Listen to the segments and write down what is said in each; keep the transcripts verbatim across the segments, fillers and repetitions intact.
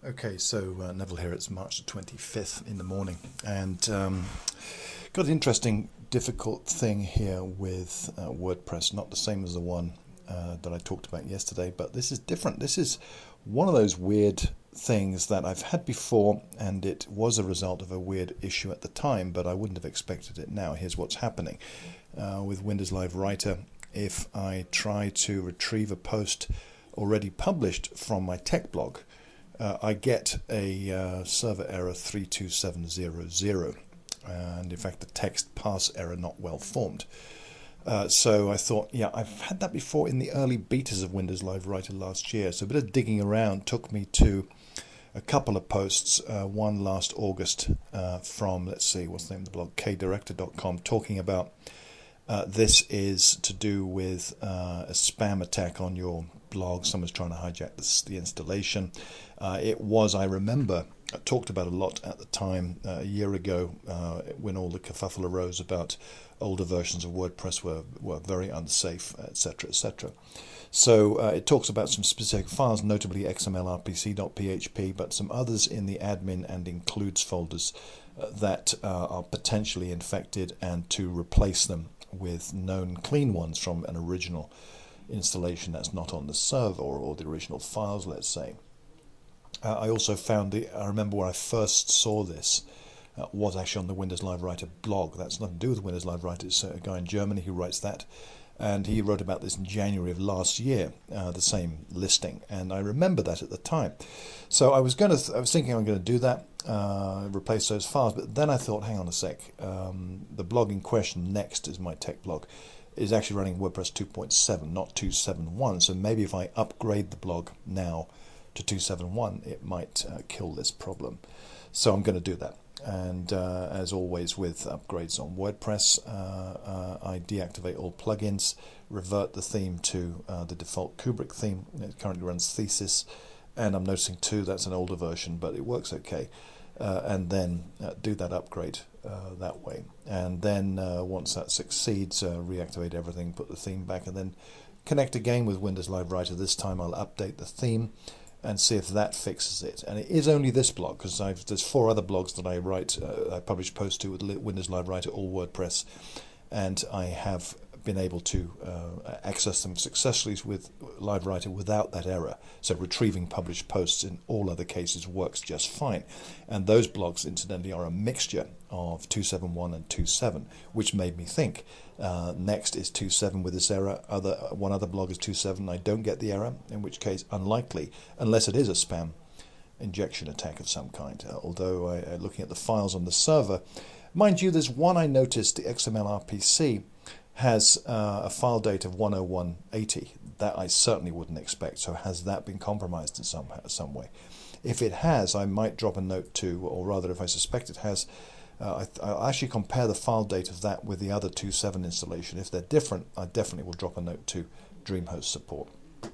Okay, so uh, Neville here. It's March the twenty-fifth in the morning, and um, got an interesting, difficult thing here with uh, WordPress. Not the same as the one uh, that I talked about yesterday, but this is different. This is one of those weird things that I've had before, and it was a result of a weird issue at the time, but I wouldn't have expected it now. Here's what's happening uh, with Windows Live Writer. If I try to retrieve a post already published from my tech blog, Uh, I get a uh, server error three two seven zero zero, and in fact the text pass error not well formed. Uh, so I thought, yeah, I've had that before in the early betas of Windows Live Writer last year. So a bit of digging around took me to a couple of posts, uh, one last August uh, from, let's see, what's the name of the blog, k director dot com, talking about uh, this is to do with uh, a spam attack on your blog. Someone's trying to hijack this, the installation. Uh, it was, I remember, I talked about a lot at the time, uh, a year ago, uh, when all the kerfuffle arose about older versions of WordPress were, were very unsafe, et cetera, et cetera. So uh, it talks about some specific files, notably X M L R P C dot P H P, but some others in the admin and includes folders uh, that uh, are potentially infected, and to replace them with known clean ones from an original installation that's not on the server, or, or the original files, let's say. Uh, I also found, the, I remember where I first saw this uh, was actually on the Windows Live Writer blog. That's nothing to do with Windows Live Writer. It's a guy in Germany who writes that, and he wrote about this in January of last year, uh, the same listing, and I remember that at the time. So I was going to, I was thinking I'm going to do that, uh, replace those files, but then I thought, hang on a sec, um, the blog in question, Next, is my tech blog, is actually running WordPress two point seven, not two point seven one. So maybe if I upgrade the blog now to two point seven one, it might uh, kill this problem. So I'm going to do that. And uh, as always with upgrades on WordPress, uh, uh, I deactivate all plugins, revert the theme to uh, the default Kubrick theme. It currently runs Thesis, and I'm noticing too that's an older version, but it works okay. Uh, and then uh, do that upgrade uh, that way. And then uh, once that succeeds, uh, reactivate everything, put the theme back, and then connect again with Windows Live Writer. This time I'll update the theme and see if that fixes it. And it is only this blog, because there's four other blogs that I write, uh, I publish posts to with Windows Live Writer, all WordPress, and I have been able to uh, access them successfully with Live Writer without that error. So retrieving published posts in all other cases works just fine. And those blogs, incidentally, are a mixture of two point seven one and two point seven, which made me think uh, Next is two point seven with this error. Other one other blog is two point seven. I don't get the error, in which case unlikely, unless it is a spam injection attack of some kind. Uh, although I, uh, looking at the files on the server, mind you, there's one I noticed, the X M L R P C, has uh, a file date of one oh one eighty. That I certainly wouldn't expect. So has that been compromised in some some way? If it has, I might drop a note to, or rather, if I suspect it has, uh, I, I'll actually compare the file date of that with the other two point seven installation. If they're different, I definitely will drop a note to DreamHost support.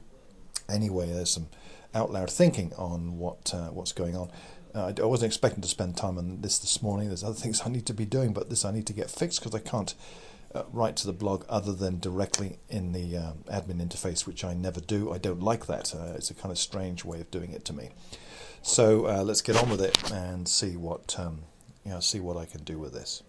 Anyway, there's some out loud thinking on what uh, what's going on. Uh, I wasn't expecting to spend time on this this morning. There's other things I need to be doing, but this I need to get fixed, because I can't Uh, write to the blog other than directly in the um, admin interface, which I never do. I don't like that. Uh, it's a kind of strange way of doing it to me. So uh, let's get on with it and see what um, you know, see what I can do with this.